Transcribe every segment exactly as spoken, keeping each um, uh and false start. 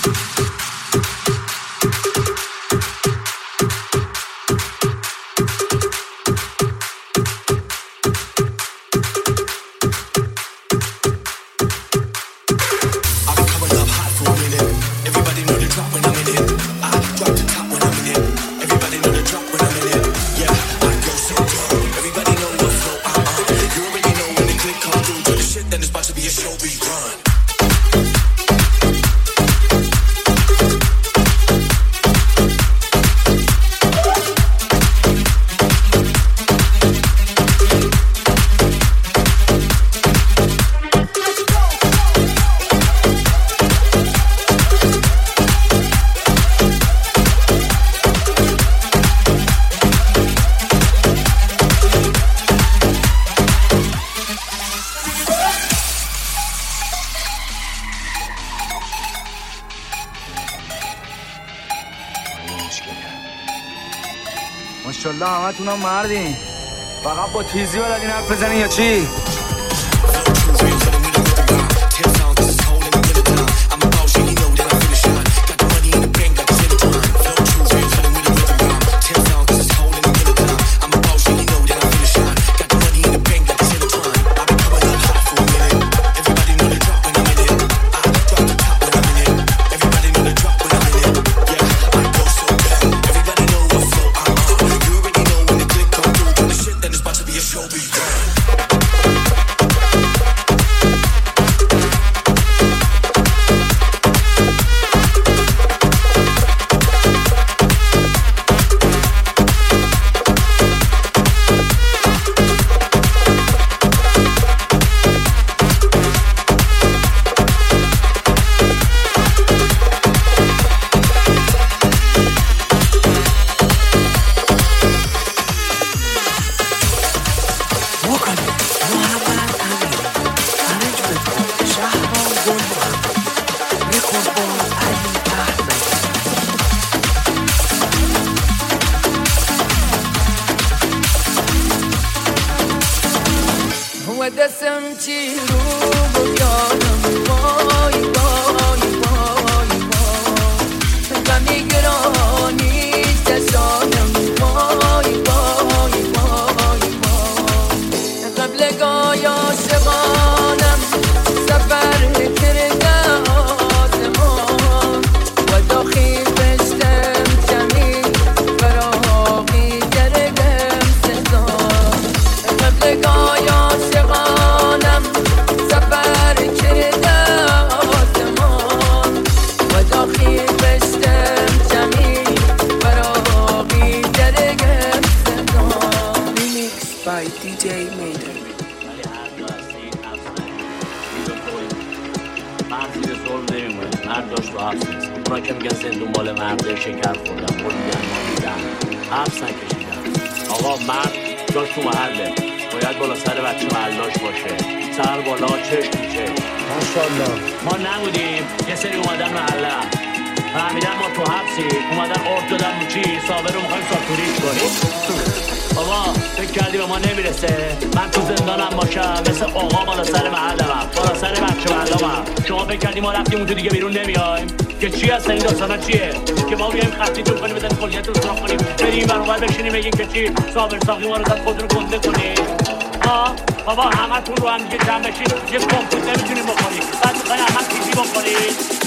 ماشاءالله همتونم مردین. فقط با تیزی بلدین حرف بزنین یا چی؟ صابر ساقی ما رو داد خود رو گنده کنید. ها بابا همه تون رو هم دیگه جمع بشید، یه کمپوت نمیتونیم بخورید، بعد میخواین همه تیزی بخورید.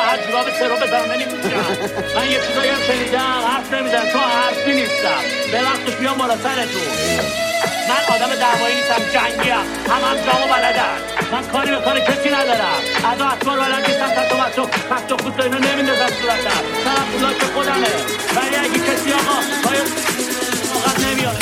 هر جوراب سرو بزنم نمی‌تونم. من یه چیزایی هم شنیدم حرف نمیزنم چون حرفی نیستم. به وقتش بیام بالا سرتون. من آدم دعوایی نیستم، جنگیم، هم هم جامو بلدم. من کاری به کار کسی ندارم. از اطوار بلد نیستم تا تو بچه خست و خود اینو نمیندازم صورتم. طرف پولا که خودمه. ولی اگه کسی آقا باید موقع نمیاد.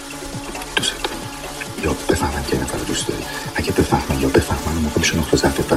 یا بفهمن که این نفر رو دوست داری. اگه بفهمن یا بفهمن موقع میشه نقطه ضعف